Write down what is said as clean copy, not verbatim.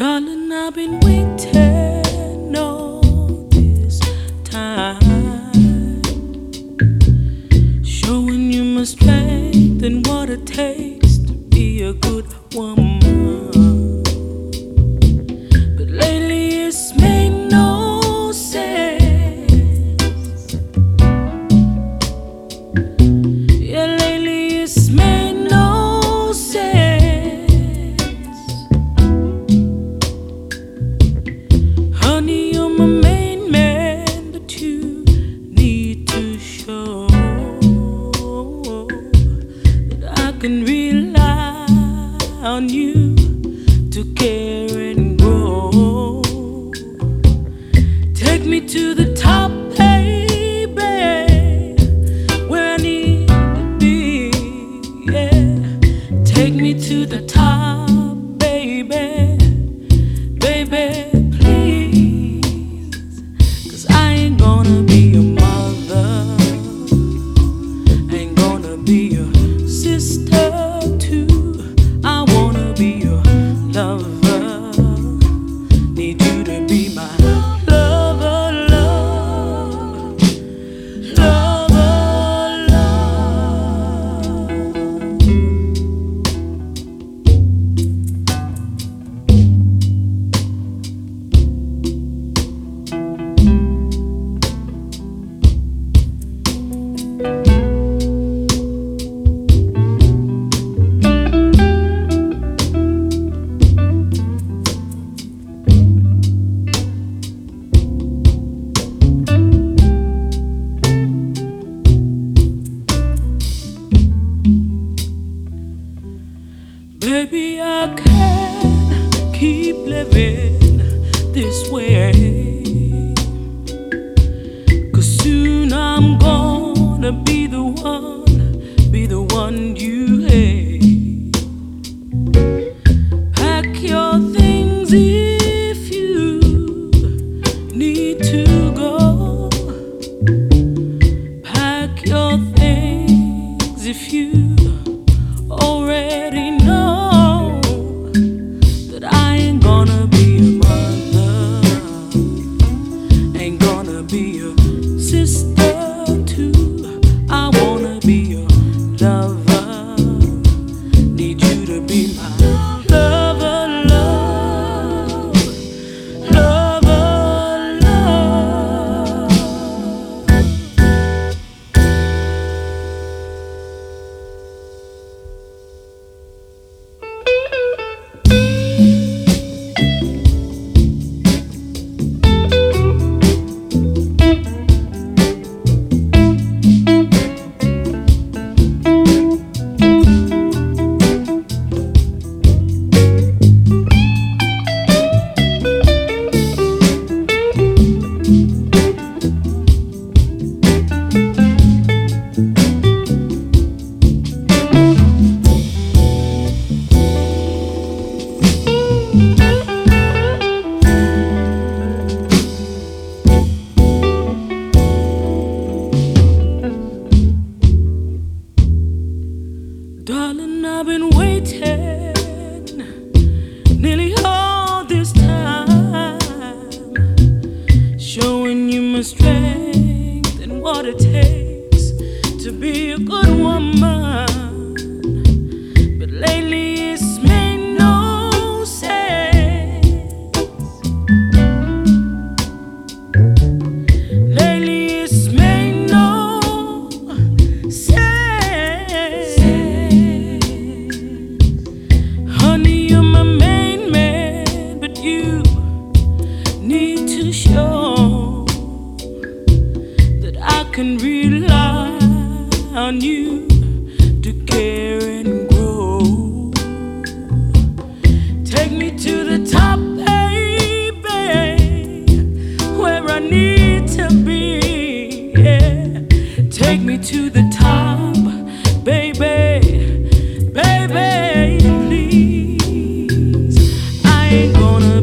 Darling, I've been waiting all this time, showing you my strength and what it takes to be a good woman. But lately it's made no sense. Yeah, lately it's made no sense. Honey, you're my main man, but you need to show that I can rely on you to care and grow. Take me to the top, baby, where I need to be. Yeah, take me to the top, baby, baby. I ain't gonna be your mother, ain't gonna be your sister too. I wanna be your lover, need you to be my lover, love, lover, love. Baby, I can't keep living this way, 'cause soon I'm gonna be the one you hate. Pack your things if you need to go. Pack your things if you already know that I ain't gonna be your mother, ain't gonna be your sister too. I wanna be your lover, need you to be my lover, love, lover, love. Darling, I've been waiting nearly all this time, showing you my strength and what it takes to be a good woman. But lately it's made no sense. Lately it's made no sense. Honey, you're my main man, but you need to show that I can rely on you to care and grow. Take me to the top, baby, where I need to be. Yeah, take me to the top, baby, baby, please. I ain't gonna